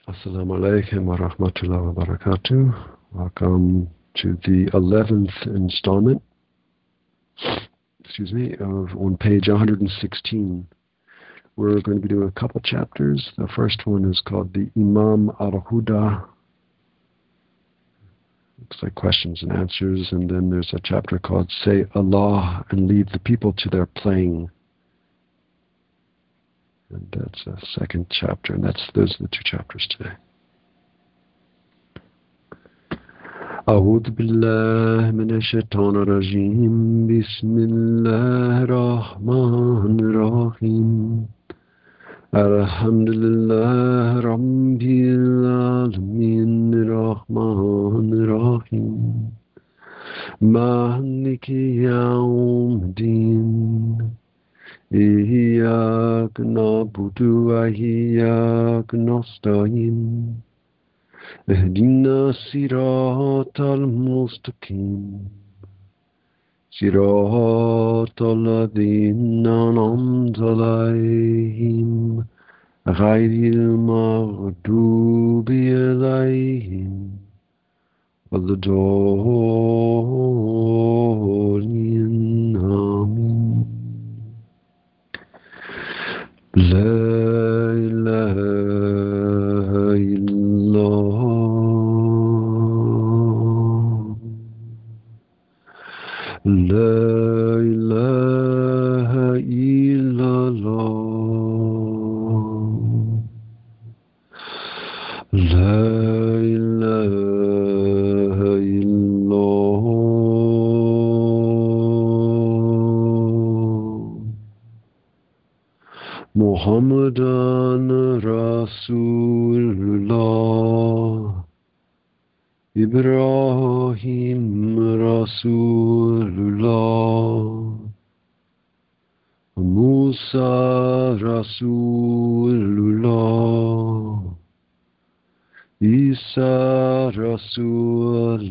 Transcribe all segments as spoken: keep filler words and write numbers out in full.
Assalamu alaikum wa rahmatullahi wa barakatuh. Welcome to the eleventh installment, excuse me, of on page one hundred sixteen. We're going to be doing a couple chapters. The first one is called the Imam al-Huda. Looks like questions and answers. And then there's a chapter called Say Allah and Leave the People to Their Playing. And that's a second chapter, and that's those are the two chapters today. أعوذ بالله من الشيطان الرجيم بسم الله الرحمن الرحيم الحمد لله رب العالمين الرحمن الرحيم مالك يوم الدين إياك نعبد وإياك نستعين اهدنا الصراط المستقيم صراط الذين أنعمت عليهم غير المغضوب عليهم ولا الضالين آمين. لا إله إلا الله لا إله إلا الله لا إله إلا الله محمدًا رسول الله إبراهيم رسول الله موسى رسول الله عيسى رسول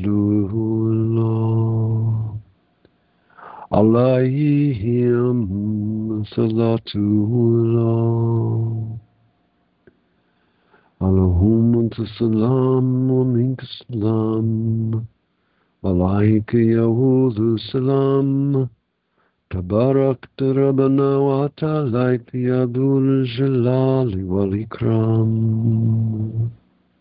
الله عليهم صلاة الله اللهم أنت السلام ومنك السلام عليك يعود السلام تباركت ربنا وتعاليت يا ذو الجلال والإكرام.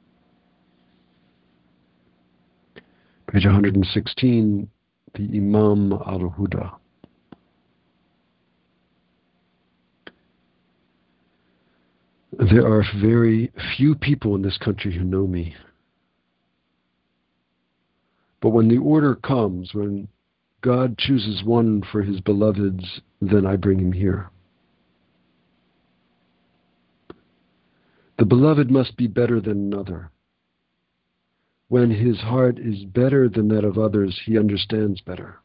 Page one hundred sixteen, the Imam al-Huda. There are very few people in this country who know me. But when the order comes, when God chooses one for his beloveds, then I bring him here. The beloved must be better than another. When his heart is better than that of others, he understands better.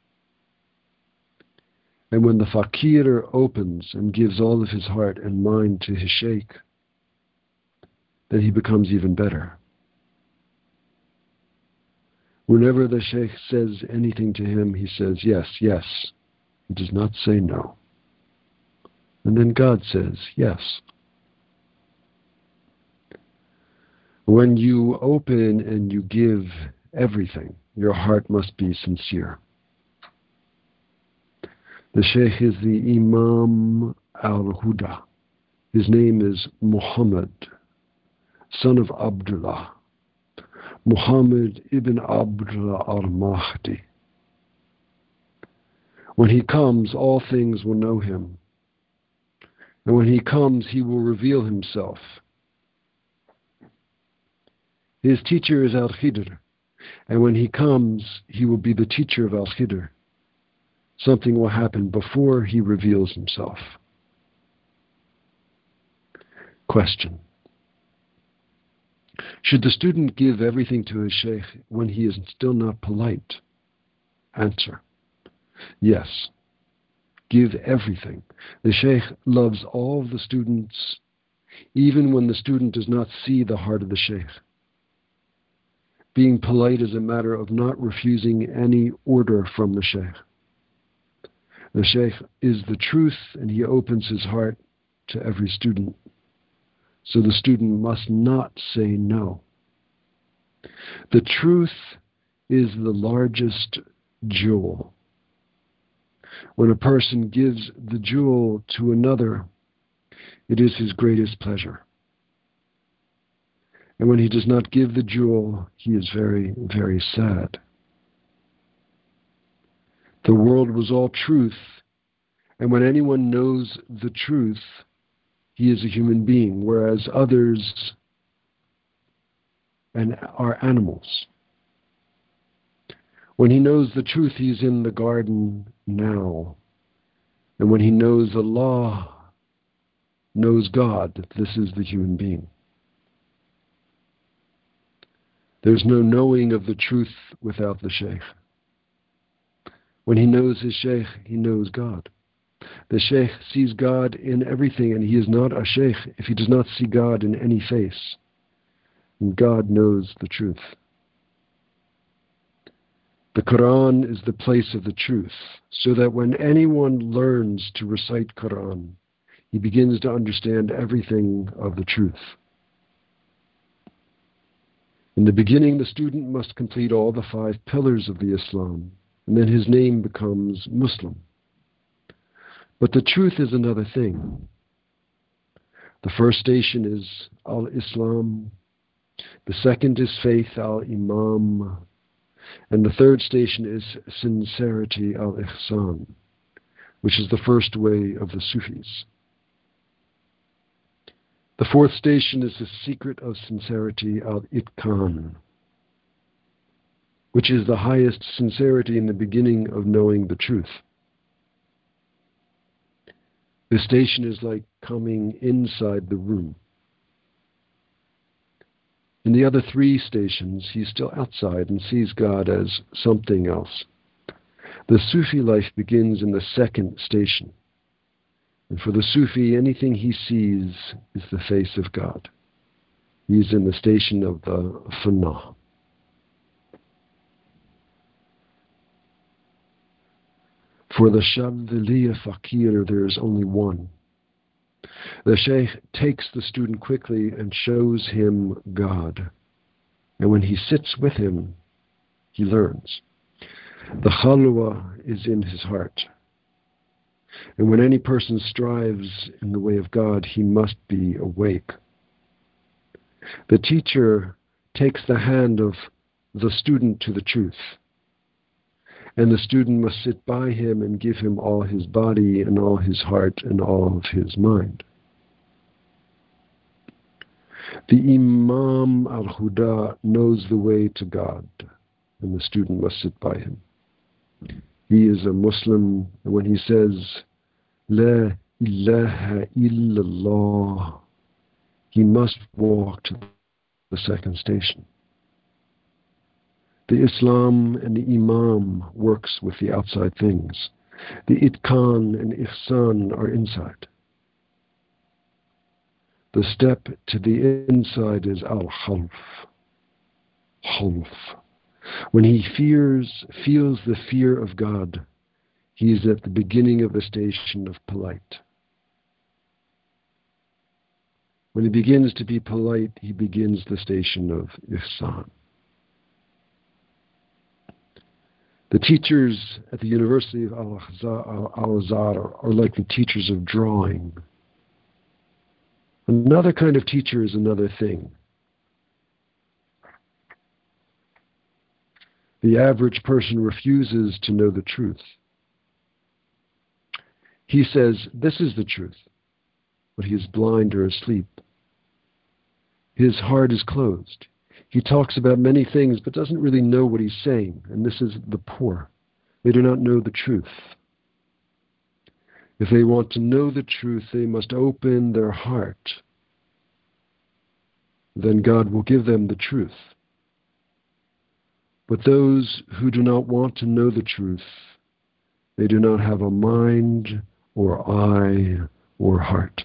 And when the fakir opens and gives all of his heart and mind to his sheikh, then he becomes even better. Whenever the sheikh says anything to him, he says, yes, yes. He does not say no. And then God says, yes. When you open and you give everything, your heart must be sincere. The sheikh is the Imam al-Huda. His name is Muhammad, son of Abdullah. Muhammad ibn Abdullah al-Mahdi. When he comes, all things will know him. And when he comes, he will reveal himself. His teacher is Al-Khidr. And when he comes, he will be the teacher of Al-Khidr. Something will happen before he reveals himself. Question. Should the student give everything to his sheikh when he is still not polite? Answer. Yes. Give everything. The sheikh loves all the students, even when the student does not see the heart of the sheikh. Being polite is a matter of not refusing any order from the sheikh. The sheikh is the truth, and he opens his heart to every student. So the student must not say no. The truth is the largest jewel. When a person gives the jewel to another, it is his greatest pleasure. And when he does not give the jewel, he is very, very sad. The world was all truth, and when anyone knows the truth, he is a human being, whereas others and are animals. When he knows the truth, he is in the garden now. And when he knows Allah, knows God, this is the human being. There's no knowing of the truth without the Shaykh. When he knows his Shaykh, he knows God. The Shaykh sees God in everything, and he is not a Shaykh if he does not see God in any face. And God knows the truth. The Quran is the place of the truth, so that when anyone learns to recite Quran, he begins to understand everything of the truth. In the beginning, the student must complete all the five pillars of the Islam, and then his name becomes Muslim. But the truth is another thing. The first station is Al-Islam. The second is faith, Al-Imam. And the third station is sincerity, Al-Ihsan, which is the first way of the Sufis. The fourth station is the secret of sincerity, Al-Itqan, which is the highest sincerity in the beginning of knowing the truth. This station is like coming inside the room. In the other three stations, he is still outside and sees God as something else. The Sufi life begins in the second station. And for the Sufi, anything he sees is the face of God. He is in the station of the Fana. For the Shadhiliya Fakir, there is only one. The Shaykh takes the student quickly and shows him God. And when he sits with him, he learns. The Khalwa is in his heart. And when any person strives in the way of God, he must be awake. The teacher takes the hand of the student to the truth. And the student must sit by him and give him all his body and all his heart and all of his mind. The Imam al-Huda knows the way to God, and the student must sit by him. He is a Muslim, and when he says, La ilaha illallah, he must walk to the second station. The Islam and the Imam works with the outside things. The Itqan and Ihsan are inside. The step to the inside is Al-Khawf. Khawf. When he fears, feels the fear of God, he is at the beginning of the station of polite. When he begins to be polite, he begins the station of Ihsan. The teachers at the University of Al-Azhar are like the teachers of drawing. Another kind of teacher is another thing. The average person refuses to know the truth. He says, this is the truth, but he is blind or asleep. His heart is closed. He talks about many things, but doesn't really know what he's saying. And this is the poor. They do not know the truth. If they want to know the truth, they must open their heart. Then God will give them the truth. But those who do not want to know the truth, they do not have a mind or eye or heart.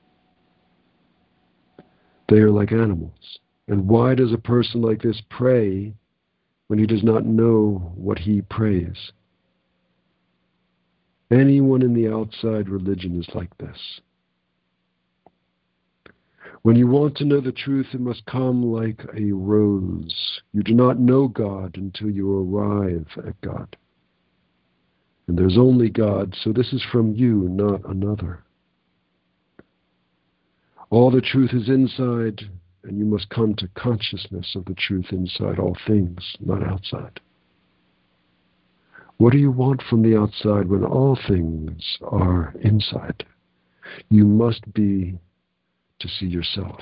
They are like animals. And why does a person like this pray when he does not know what he prays? Anyone in the outside religion is like this. When you want to know the truth, it must come like a rose. You do not know God until you arrive at God. And there's only God, so this is from you, not another. All the truth is inside, and you must come to consciousness of the truth inside all things, not outside. What do you want from the outside when all things are inside? You must be to see yourself.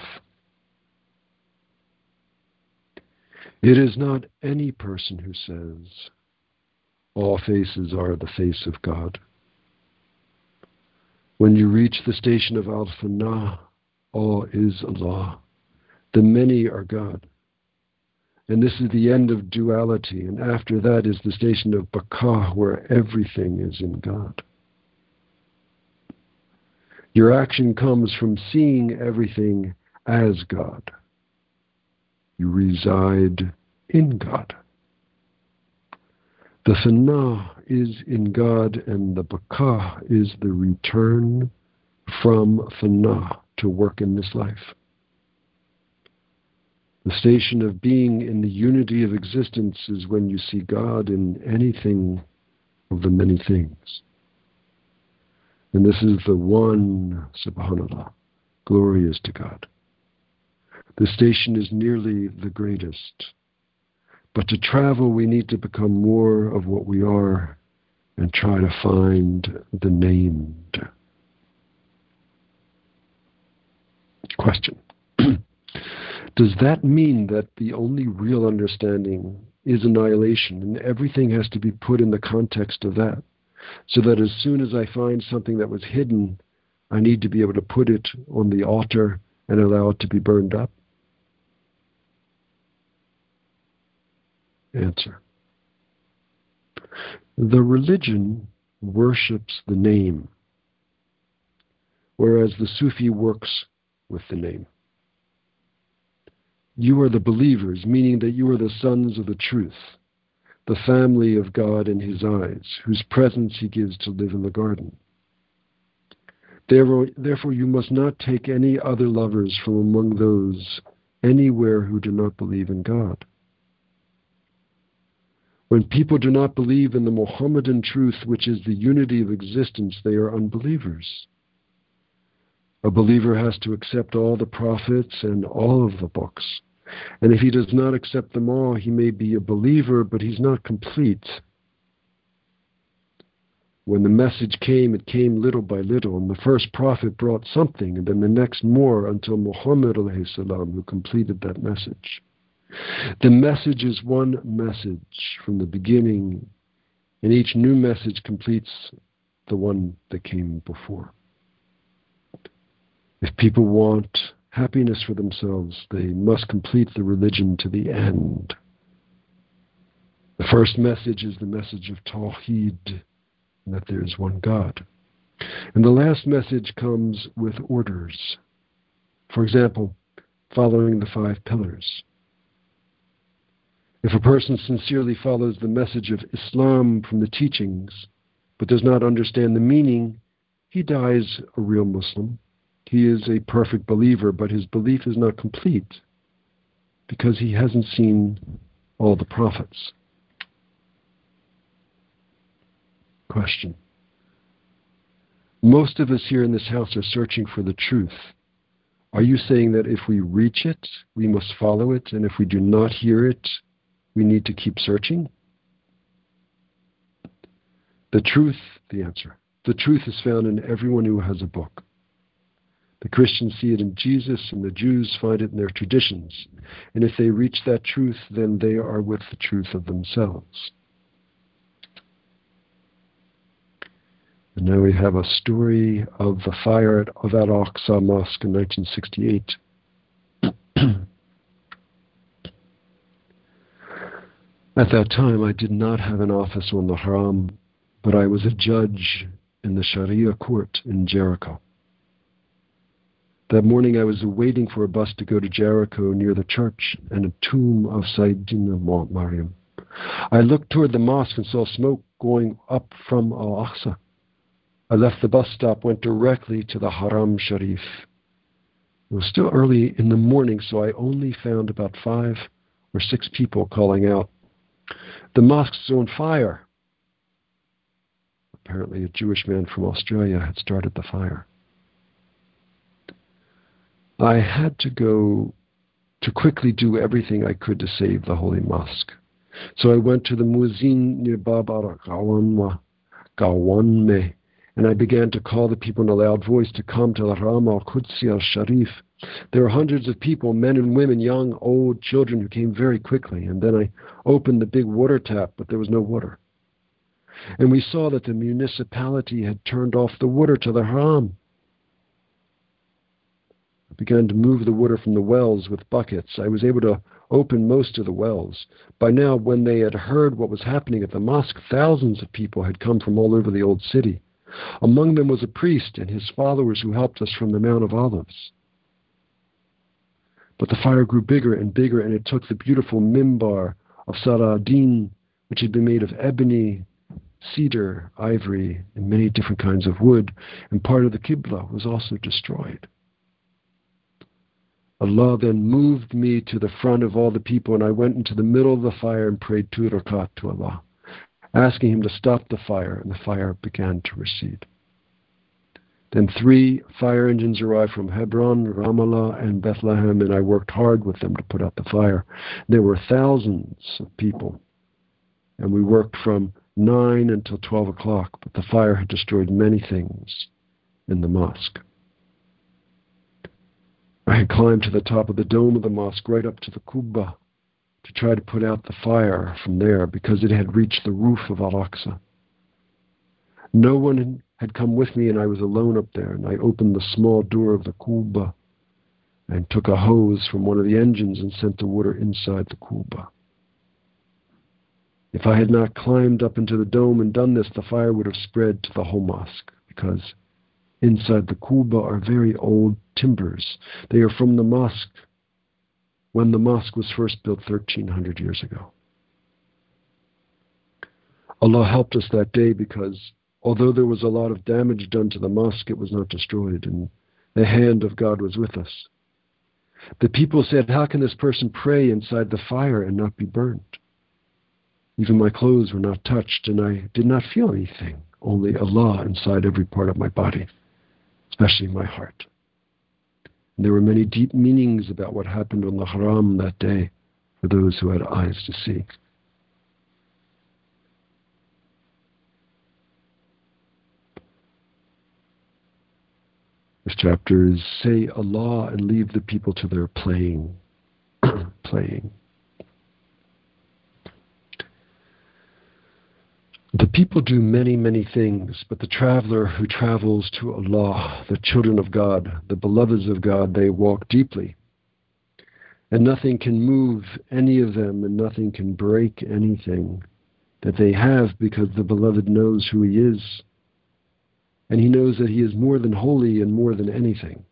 It is not any person who says, all faces are the face of God. When you reach the station of Al-Fana, all is Allah. The many are God. And this is the end of duality. And after that is the station of Baka, where everything is in God. Your action comes from seeing everything as God. You reside in God. The Fana is in God, and the Baka is the return from Fana to work in this life. The station of being in the unity of existence is when you see God in anything of the many things. And this is the one, subhanAllah, glory is to God. The station is nearly the greatest. But to travel, we need to become more of what we are and try to find the named. Question. Does that mean that the only real understanding is annihilation and everything has to be put in the context of that? So that as soon as I find something that was hidden, I need to be able to put it on the altar and allow it to be burned up? Answer. The religion worships the name, whereas the Sufi works with the name. You are the believers, meaning that you are the sons of the truth, the family of God in his eyes, whose presence he gives to live in the garden. Therefore, therefore you must not take any other lovers from among those anywhere who do not believe in God. When people do not believe in the Mohammedan truth, which is the unity of existence, they are unbelievers. A believer has to accept all the prophets and all of the books. And if he does not accept them all, he may be a believer, but he's not complete. When the message came, it came little by little, and the first prophet brought something, and then the next more, until Muhammad alayhi salam, who completed that message. The message is one message from the beginning, and each new message completes the one that came before. If people want happiness for themselves, they must complete the religion to the end. The first message is the message of Tawheed, and that there is one God. And the last message comes with orders. For example, following the five pillars. If a person sincerely follows the message of Islam from the teachings, but does not understand the meaning, he dies a real Muslim. He is a perfect believer, but his belief is not complete because he hasn't seen all the prophets. Question. Most of us here in this house are searching for the truth. Are you saying that if we reach it, we must follow it, and if we do not hear it, we need to keep searching? The truth, the answer. The truth is found in everyone who has a book. The Christians see it in Jesus, and the Jews find it in their traditions. And if they reach that truth, then they are with the truth of themselves. And now we have a story of the fire at, of Al-Aqsa Mosque in nineteen sixty-eight. At that time, I did not have an office on the Haram, but I was a judge in the Sharia court in Jericho. That morning, I was waiting for a bus to go to Jericho near the church and a tomb of Sayyidina Maryam. I looked toward the mosque and saw smoke going up from Al-Aqsa. I left the bus stop, went directly to the Haram Sharif. It was still early in the morning, so I only found about five or six people calling out, "The mosque's on fire!" Apparently a Jewish man from Australia had started the fire. I had to go to quickly do everything I could to save the Holy Mosque. So I went to the muezzin near Bab al-Gawanme, and I began to call the people in a loud voice to come to the Haram al-Qudsi al-Sharif. There were hundreds of people, men and women, young, old, children, who came very quickly. And then I opened the big water tap, but there was no water. And we saw that the municipality had turned off the water to the Haram. I began to move the water from the wells with buckets. I was able to open most of the wells. By now, when they had heard what was happening at the mosque, thousands of people had come from all over the old city. Among them was a priest and his followers who helped us from the Mount of Olives. But the fire grew bigger and bigger, and it took the beautiful mimbar of Saladin, which had been made of ebony, cedar, ivory, and many different kinds of wood, and part of the Qibla was also destroyed. Allah then moved me to the front of all the people, and I went into the middle of the fire and prayed two rakat to Allah, asking Him to stop the fire, and the fire began to recede. Then three fire engines arrived from Hebron, Ramallah, and Bethlehem, and I worked hard with them to put out the fire. There were thousands of people, and we worked from nine until twelve o'clock, but the fire had destroyed many things in the mosque. I had climbed to the top of the dome of the mosque, right up to the Qubba, to try to put out the fire from there, because it had reached the roof of Al-Aqsa. No one had come with me, and I was alone up there, and I opened the small door of the Qubba and took a hose from one of the engines and sent the water inside the Qubba. If I had not climbed up into the dome and done this, the fire would have spread to the whole mosque, because inside the Qubba are very old timbers. They are from the mosque when the mosque was first built thirteen hundred years ago. Allah helped us that day, because although there was a lot of damage done to the mosque, it was not destroyed, and the hand of God was with us. The people said, "How can this person pray inside the fire and not be burned?" Even my clothes were not touched, and I did not feel anything, only Allah inside every part of my body, especially my heart. And there were many deep meanings about what happened on the Haram that day for those who had eyes to see. This chapter is say Allah and leave the people to their playing. playing. The people do many, many things, but the traveler who travels to Allah, the children of God, the beloveds of God, they walk deeply. And nothing can move any of them, and nothing can break anything that they have, because the beloved knows who He is. And he knows that He is more than holy and more than anything.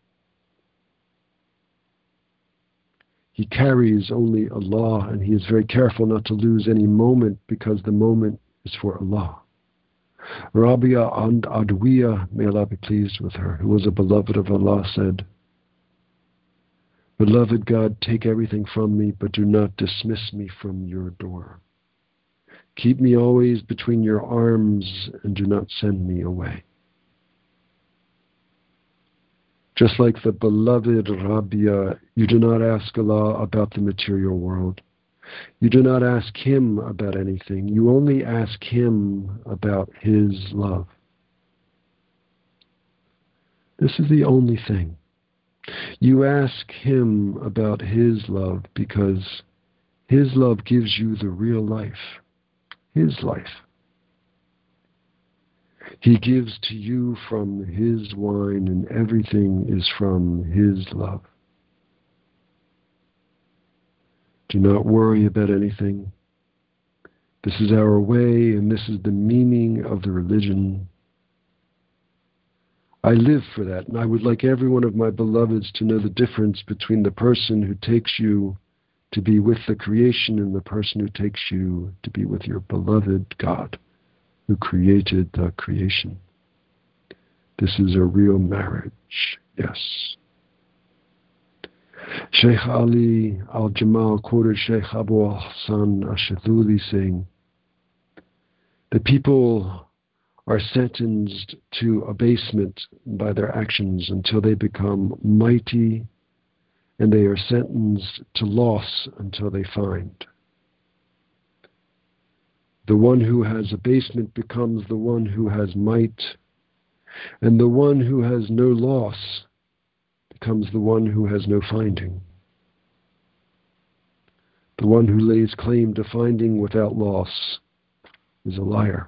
He carries only Allah, and he is very careful not to lose any moment, because the moment is for Allah. Rabia and Adwiya, may Allah be pleased with her, who was a beloved of Allah, said, "Beloved God, take everything from me, but do not dismiss me from your door. Keep me always between your arms, and do not send me away." Just like the beloved Rabia, you do not ask Allah about the material world. You do not ask Him about anything. You only ask Him about His love. This is the only thing. You ask Him about His love, because His love gives you the real life, His life. He gives to you from His wine, and everything is from His love. Do not worry about anything. This is our way, and this is the meaning of the religion. I live for that, and I would like every one of my beloveds to know the difference between the person who takes you to be with the creation and the person who takes you to be with your beloved God, who created the creation. This is a real marriage, yes. Sheikh Ali al-Jamal quoted Sheikh Abu Hassan al-Shadhuli saying, "The people are sentenced to abasement by their actions until they become mighty, and they are sentenced to loss until they find." The one who has abasement becomes the one who has might, and the one who has no loss becomes the one who has no finding. The one who lays claim to finding without loss is a liar.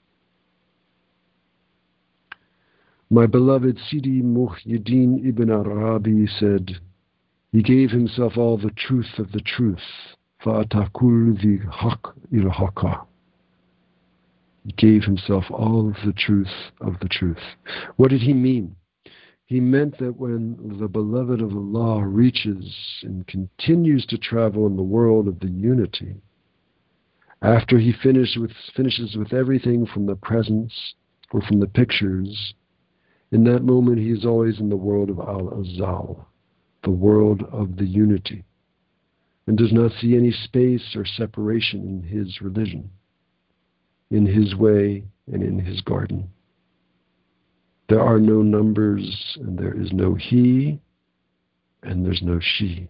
My beloved Sidi Muhyiddin ibn Arabi said, he gave himself all the truth of the truth. فَأَتَكُلْ ذِي حَقٍّ إِلْحَقًا. He gave himself all of the truth of the truth. What did he mean? He meant that when the beloved of Allah reaches and continues to travel in the world of the unity, after he finish with, finishes with everything from the presence or from the pictures, in that moment he is always in the world of Al-Azal, the world of the unity, and does not see any space or separation in his religion, in his way and in his garden. There are no numbers, and there is no he, and there's no she.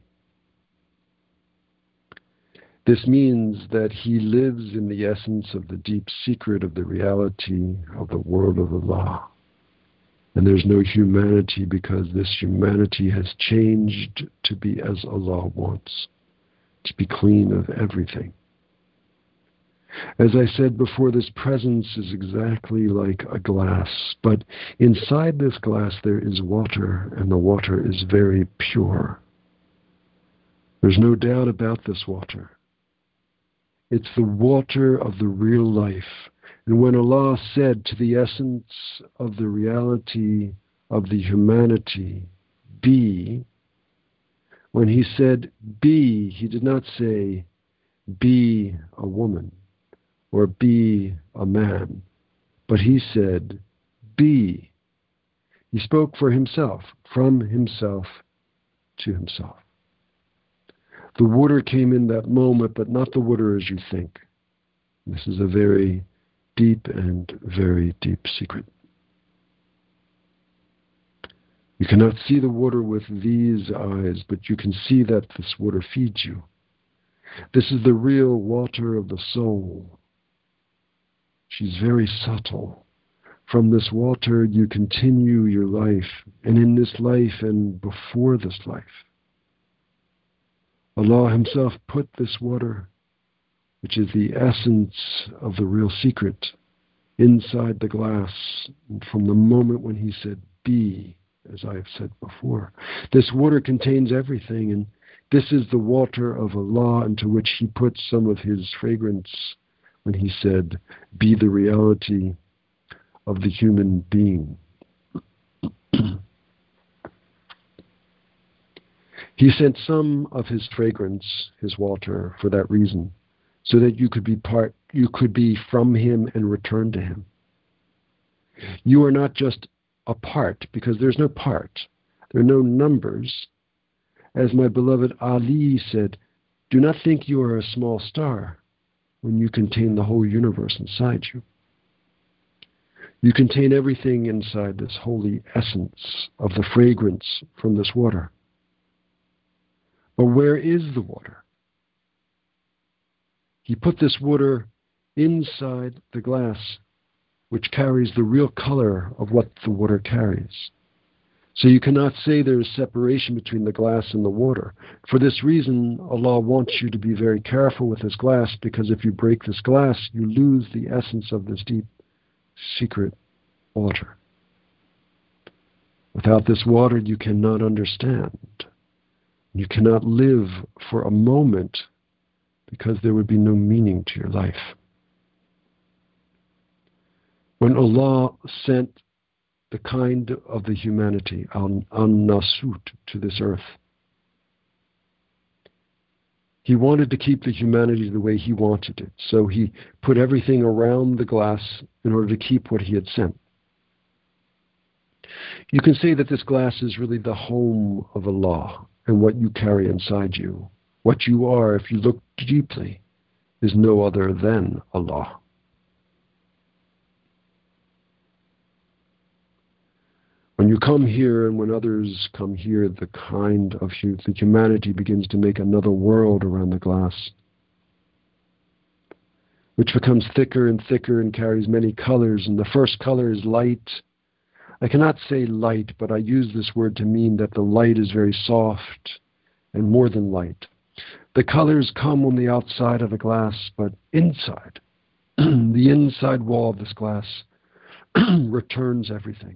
This means that he lives in the essence of the deep secret of the reality of the world of Allah. And there's no humanity because this humanity has changed to be as Allah wants, to be clean of everything. As I said before, this presence is exactly like a glass, but inside this glass there is water, and the water is very pure. There's no doubt about this water. It's the water of the real life. And when Allah said to the essence of the reality of the humanity, be, when he said be, he did not say be a woman or be a man, but he said be. He spoke for himself, from himself to himself. The water came in that moment, but not the water as you think. This is a very deep and very deep secret. You cannot see the water with these eyes, but you can see that this water feeds you. This is the real water of the soul. She's very subtle. From this water you continue your life, and in this life and before this life. Allah Himself put this water, which is the essence of the real secret, inside the glass. And from the moment when He said, be, as I have said before, this water contains everything, and this is the water of Allah into which He put some of His fragrance when He said, be the reality of the human being. He sent some of His fragrance, His water, for that reason, so that you could be part, you could be from Him and return to Him. You are not just a part, because there's no part. There are no numbers. As my beloved Ali said, do not think you are a small star when you contain the whole universe inside you. You contain everything inside this holy essence of the fragrance from this water. But where is the water? He put this water inside the glass, which carries the real color of what the water carries. So you cannot say there is separation between the glass and the water. For this reason, Allah wants you to be very careful with this glass, because if you break this glass, you lose the essence of this deep, secret water. Without this water, you cannot understand. You cannot live for a moment, because there would be no meaning to your life. When Allah sent the kind of the humanity, An-Nasut, to this earth, He wanted to keep the humanity the way He wanted it. So He put everything around the glass in order to keep what He had sent. You can say that this glass is really the home of Allah. and what you carry inside you. What you are, if you look deeply, is no other than Allah. When you come here and when others come here, the kind of the humanity begins to make another world around the glass, which becomes thicker and thicker and carries many colors. And the first color is light. I cannot say light, but I use this word to mean that the light is very soft and more than light. The colors come on the outside of the glass, but inside, the inside wall of this glass returns everything.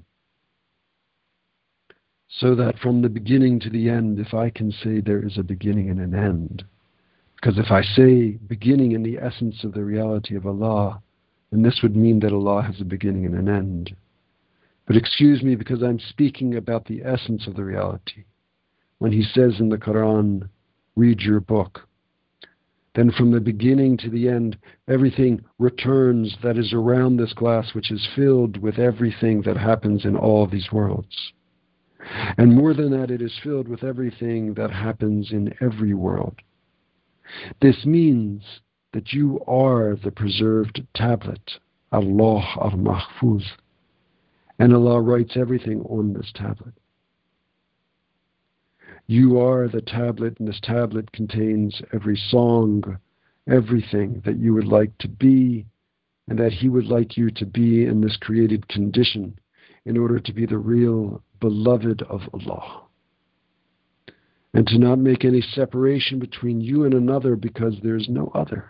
So that from the beginning to the end, if I can say there is a beginning and an end, because if I say beginning in the essence of the reality of Allah, then this would mean that Allah has a beginning and an end. But excuse me, because I'm speaking about the essence of the reality. When He says in the Quran, read your book, then from the beginning to the end, everything returns that is around this glass, which is filled with everything that happens in all these worlds. And more than that, it is filled with everything that happens in every world. This means that you are the preserved tablet, Allah al-Mahfuz, and Allah writes everything on this tablet. You are the tablet, and this tablet contains every song, everything that you would like to be, and that He would like you to be in this created condition in order to be the real beloved of Allah. And to not make any separation between you and another, because there is no other.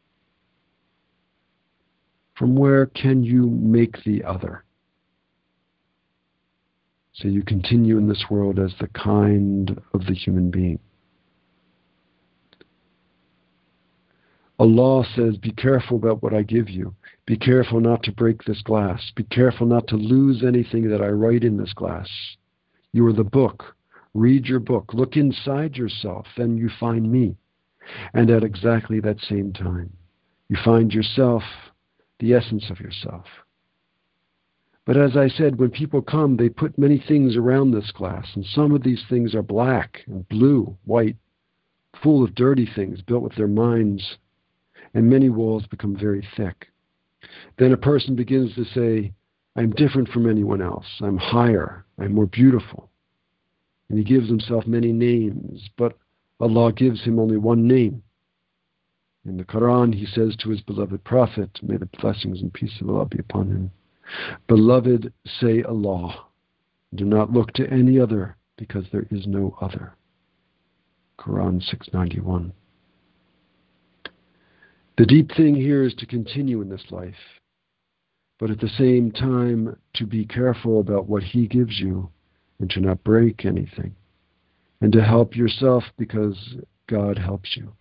From where can you make the other? So you continue in this world as the kind of the human being. Allah says, be careful about what I give you. Be careful not to break this glass. Be careful not to lose anything that I write in this glass. You are the book. Read your book. Look inside yourself. Then you find me. And at exactly that same time, you find yourself, the essence of yourself. But as I said, when people come, they put many things around this glass. And some of these things are black and blue, white, full of dirty things built with their minds. And many walls become very thick. Then a person begins to say, I'm different from anyone else. I'm higher. I'm more beautiful. And he gives himself many names, but Allah gives him only one name. In the Quran, He says to His beloved Prophet, may the blessings and peace of Allah be upon him, beloved, say Allah. Do not look to any other, because there is no other. Quran six ninety-one. The deep thing here is to continue in this life, but at the same time to be careful about what He gives you and to not break anything, and to help yourself because God helps you.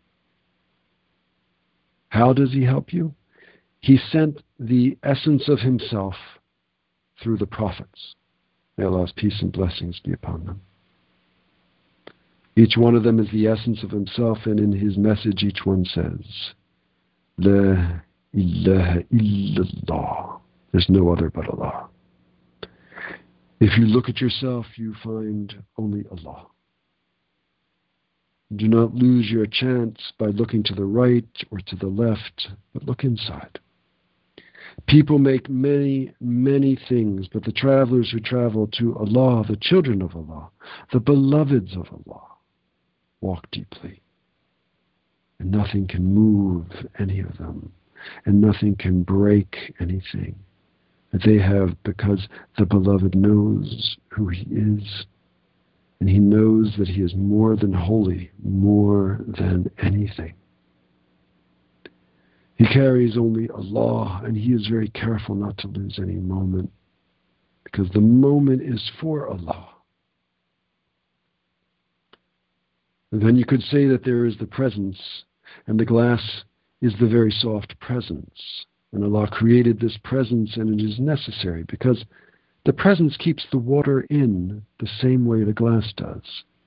How does He help you? He sent the essence of Himself through the prophets. May Allah's peace and blessings be upon them. Each one of them is the essence of Himself, and in His message each one says, La ilaha illallah. There's no other but Allah. If you look at yourself, you find only Allah. Do not lose your chance by looking to the right or to the left, but look inside. People make many, many things, but the travelers who travel to Allah, the children of Allah, the beloveds of Allah, walk deeply. And nothing can move any of them, and nothing can break anything that they have, because the beloved knows who He is, and He knows that He is more than holy, more than anything. He carries only Allah, and He is very careful not to lose any moment, because the moment is for Allah. And then you could say that there is the presence, and the glass is the very soft presence. And Allah created this presence, and it is necessary, because the presence keeps the water in the same way the glass does.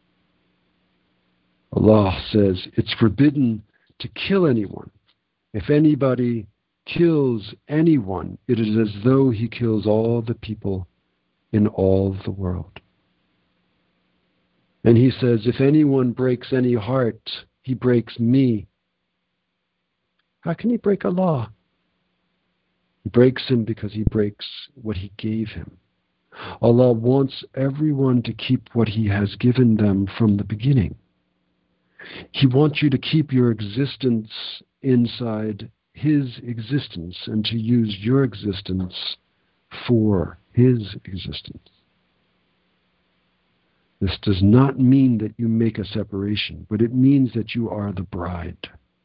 Allah says it's forbidden to kill anyone. If anybody kills anyone, it is as though he kills all the people in all the world. And he says, if anyone breaks any heart, he breaks me. How can he break Allah? He breaks him because he breaks what he gave him. Allah wants everyone to keep what he has given them from the beginning. He wants you to keep your existence inside his existence and to use your existence for his existence. This does not mean that you make a separation, but it means that you are the bride.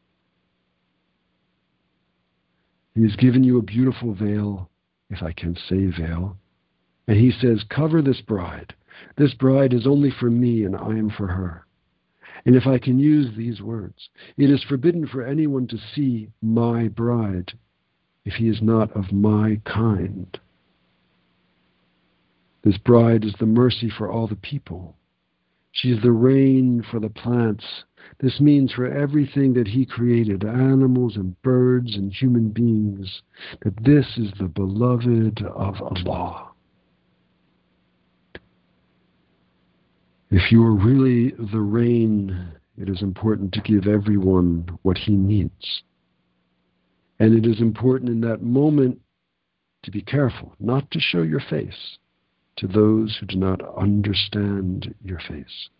He has given you a beautiful veil, if I can say veil, and he says, cover this bride. This bride is only for me and I am for her. And if I can use these words, it is forbidden for anyone to see my bride if he is not of my kind. This bride is the mercy for all the people. She is the rain for the plants. This means for everything that he created, animals and birds and human beings, that this is the beloved of Allah. If you are really the rain, it is important to give everyone what he needs. And it is important in that moment to be careful, not to show your face to those who do not understand your face.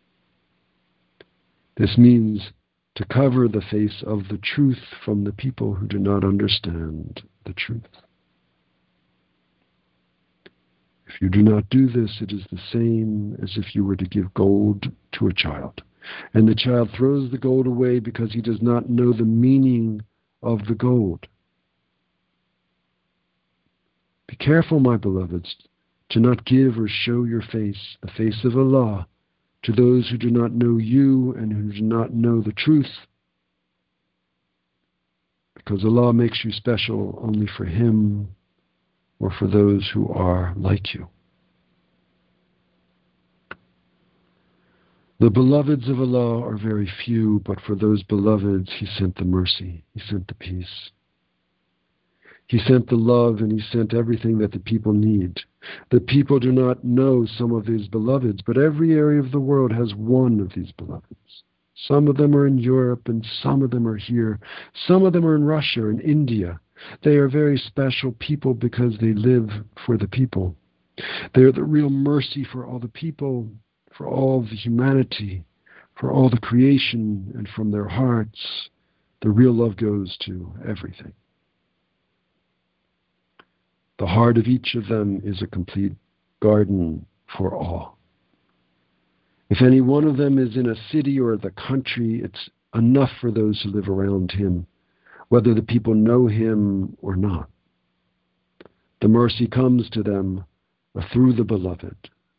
This means to cover the face of the truth from the people who do not understand the truth. If you do not do this, it is the same as if you were to give gold to a child, and the child throws the gold away because he does not know the meaning of the gold. Be careful, my beloveds, to not give or show your face, the face of Allah, to those who do not know you and who do not know the truth, because Allah makes you special only for him or for those who are like you. The beloveds of Allah are very few, but for those beloveds he sent the mercy, he sent the peace. He sent the love, and he sent everything that the people need. The people do not know some of his beloveds, but every area of the world has one of these beloveds. Some of them are in Europe, and some of them are here. Some of them are in Russia and India. They are very special people because they live for the people. They are the real mercy for all the people, for all the humanity, for all the creation, and from their hearts, the real love goes to everything. The heart of each of them is a complete garden for all. If any one of them is in a city or the country, it's enough for those who live around him, whether the people know him or not. The mercy comes to them through the beloved.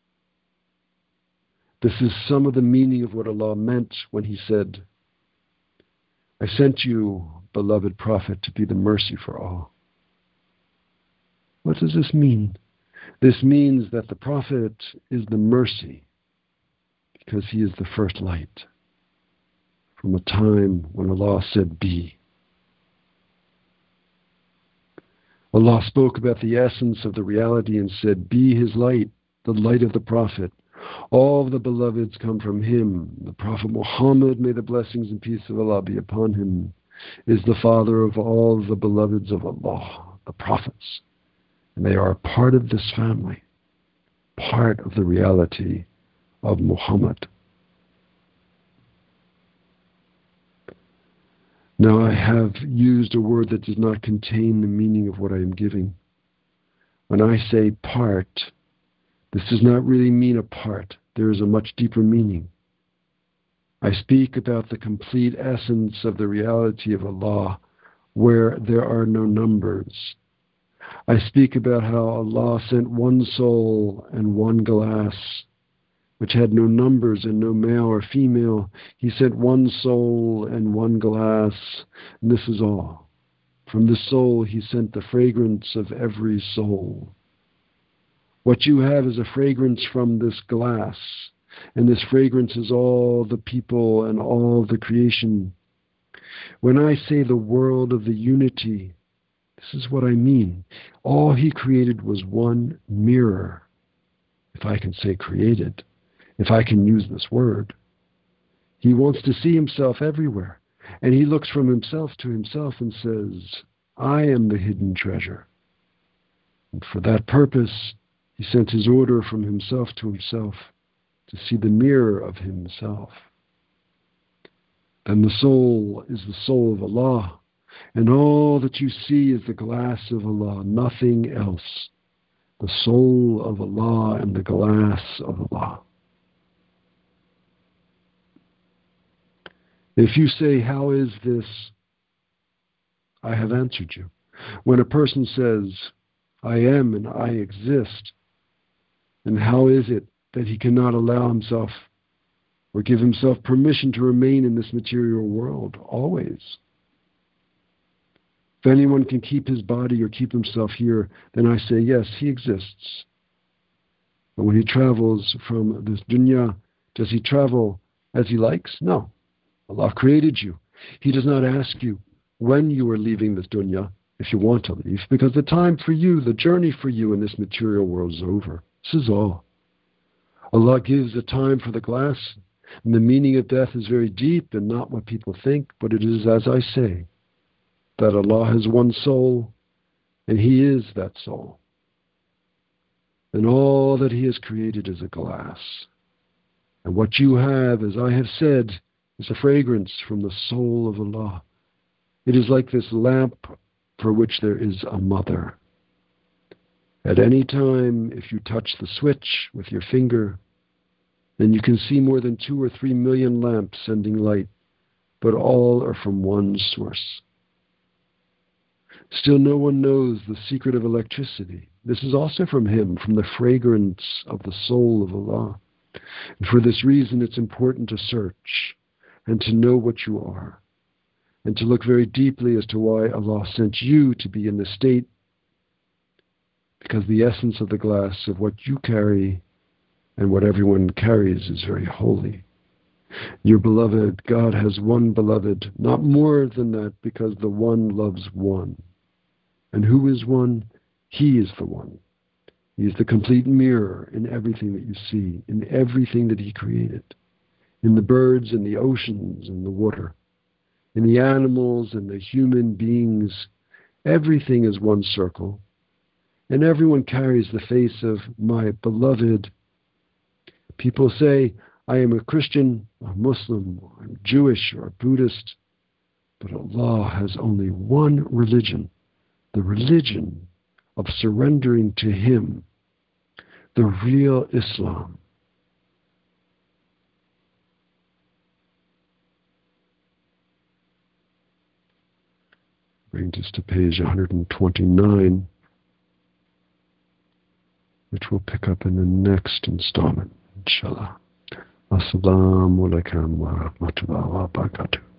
This is some of the meaning of what Allah meant when he said, I sent you, beloved Prophet, to be the mercy for all. What does this mean? This means that the Prophet is the mercy because he is the first light from a time when Allah said, be. Allah spoke about the essence of the reality and said, be his light, the light of the Prophet. All of the beloveds come from him. The Prophet Muhammad, may the blessings and peace of Allah be upon him, is the father of all the beloveds of Allah, the prophets. And they are part of this family, part of the reality of Muhammad. Now I have used a word that does not contain the meaning of what I am giving. When I say part, this does not really mean a part. There is a much deeper meaning. I speak about the complete essence of the reality of Allah, where there are no numbers. I speak about how Allah sent one soul and one glass, which had no numbers and no male or female. He sent one soul and one glass, and this is all. From the soul he sent the fragrance of every soul. What you have is a fragrance from this glass, and this fragrance is all the people and all the creation. When I say the world of the unity, this is what I mean. All he created was one mirror, if I can say created. if I can use this word. He wants to see himself everywhere. And he looks from himself to himself and says, I am the hidden treasure. And for that purpose, he sent his order from himself to himself to see the mirror of himself. Then the soul is the soul of Allah, and all that you see is the glass of Allah, nothing else. The soul of Allah and the glass of Allah. If you say, how is this? I have answered you. When a person says, I am and I exist, then how is it that he cannot allow himself or give himself permission to remain in this material world always? If anyone can keep his body or keep himself here, then I say, yes, he exists. But when he travels from this dunya, does he travel as he likes? No. Allah created you. He does not ask you when you are leaving this dunya, if you want to leave, because the time for you, the journey for you in this material world is over. This is all. Allah gives a time for the glass, and the meaning of death is very deep and not what people think, but it is as I say, that Allah has one soul, and He is that soul. And all that He has created is a glass. And what you have, as I have said, is a fragrance from the soul of Allah. It is like this lamp for which there is a mother. At any time, if you touch the switch with your finger, then you can see more than two or three million lamps sending light, but all are from one source. Still no one knows the secret of electricity. This is also from Him, from the fragrance of the soul of Allah. And for this reason, it's important to search and to know what you are, and to look very deeply as to why Allah sent you to be in this state, because the essence of the glass of what you carry and what everyone carries is very holy. Your beloved, God has one beloved, not more than that, because the one loves one. And who is one? He is the one. He is the complete mirror in everything that you see, in everything that He created, in the birds and the oceans and the water, in the animals and the human beings. Everything is one circle, and everyone carries the face of my beloved. People say, I am a Christian, a Muslim, or I'm Jewish, or a Buddhist, but Allah has only one religion, the religion of surrendering to Him, the real Islam. Brings us to page one hundred twenty-nine, which we'll pick up in the next installment, inshallah. Assalamu alaikum wa rahmatullahi wa barakatuh.